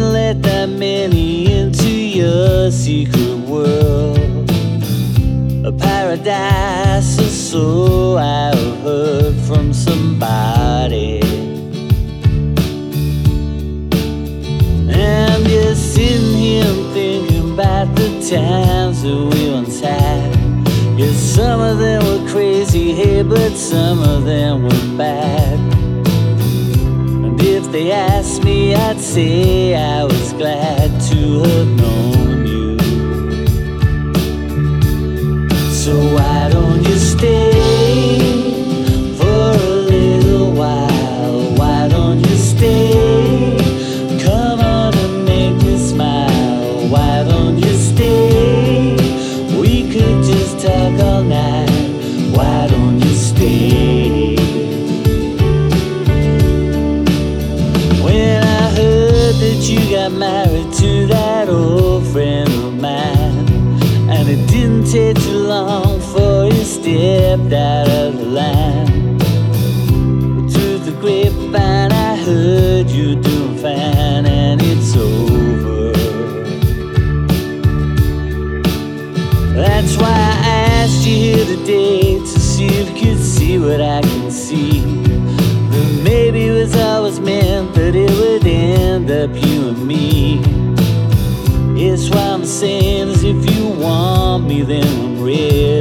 didn't let that many into your secret world. A paradise or so I've heard from somebody. And you're sitting here thinking about the times that we once had. Yes, some of them were crazy, hey, but some of them were bad. And if they asked me, I'd say I was glad to have known you. So why don't you stay for a little while? Why don't you stay? Come on and make me smile. Why don't you stay? We could just talk all night. Why don't you stay? When I heard that you got married to that old friend of mine, and it didn't take too long for you stepped out of the line. Through the grapevine I heard you doing fine, and it's over. That's why I asked you here today, to see if you could see what I can see. That maybe it was always meant that it would end up you and me. It's what I'm saying is if you want me, then I'm ready.